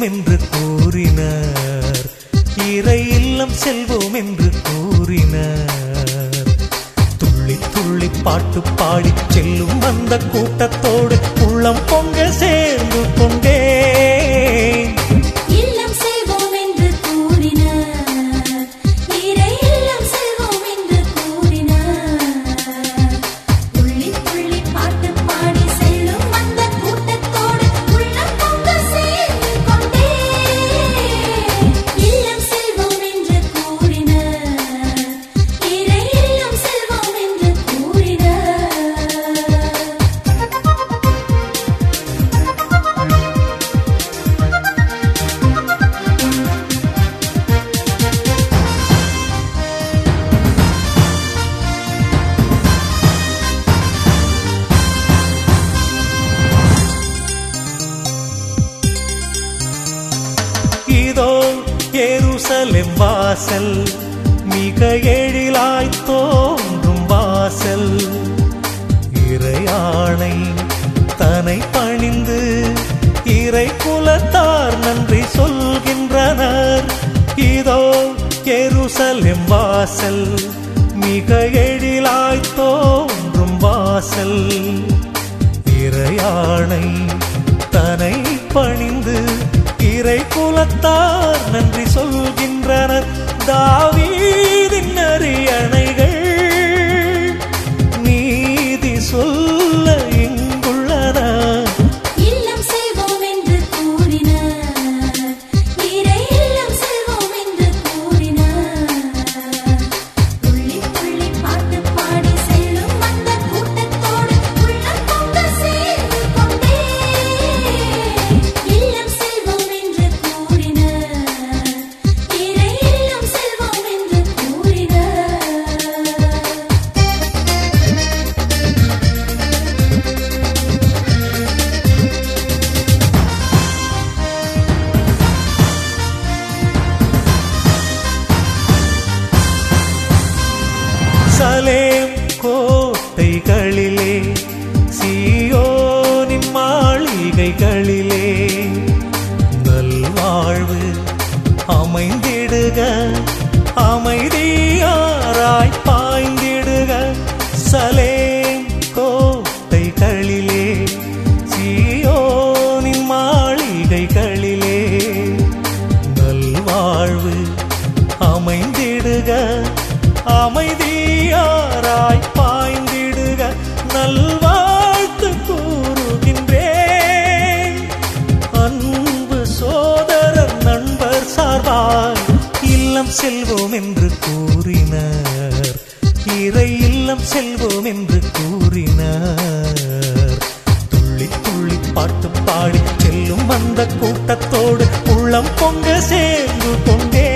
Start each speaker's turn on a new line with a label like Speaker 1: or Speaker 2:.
Speaker 1: செல்வோம் என்று கூறினார். இறை இல்லம் செல்வோம் என்று கூறினார். துள்ளி துள்ளி பாட்டு பாடி செல்லும் அந்த கூட்டத்தோடு உள்ளம் பொங்க சேர்ந்து கொண்டேன்.
Speaker 2: இல்லம் செல்வோம் என்று கூறினார். இறை இல்லம் செல்வோம் என்று கூறினார். துள்ளி துள்ளி பாட்டு பாடி செல்லும் அந்த கூட்டத்தோடு உள்ளம் பொங்க சேர்ந்து கொண்டேன். இல்லம் செல்வோம் என்று கூறினார். இறை இல்லம் செல்வோம் என்று கூறினார்.
Speaker 1: இதோ எருசலேம் வாசல், மிக எழிலாய் தோன்றும் வாசல். இறையாணை தன்னை பணிந்து இறை குலத்தார் நன்றி சொல்கின்றனர். இதோ எருசலேம் வாசல், மிக எழிலாய் தோன்றும் வாசல். இறையாணை தன்னை பணிந்து இறை குலத்தார் நன்றி சொல்கின்றனர். தாவீதின் அரியணைகள் நீதி சொல்ல இங்குள்ளன.
Speaker 2: இல்லம் செல்வோம் என்று கூறினார். இறை இல்லம் செல்வோம் என்று கூறினார். துள்ளி துள்ளி பாட்டு பாடி செல்லும் அந்த கூட்டத்தோடு உள்ளம் பொங்க சேர்ந்து கொண்டேன். இல்லம் செல்வோம் என்று கூறினார். இறை இல்லம் செல்வோம் என்று கூறினார்.
Speaker 1: சலேம் கோட்டைகளிலே, சீயோனின் மாளிகைகளிலே நல்வாழ்வு அமைந்திடுக, அமைதியாராய் பாய்ந்திடுக. சலேம் கோட்டைகளிலே, சீயோனின் மாளிகைகளிலே நல்வாழ்வு அமைந்திடுக, அமைதியாராய் பாய்ந்திடுக. நல்வாழ்த்து கூறுகின்றேன் அன்பு சோதரர் நண்பர் சார்பாய். இல்லம் செல்வோம் என்று கூறினார். இறை இல்லம் செல்வோம் என்று கூறினார். துள்ளி துள்ளி பாட்டு பாடி செல்லும் அந்த கூட்டத்தோடு உள்ளம் பொங்க சேர்ந்து கொண்டே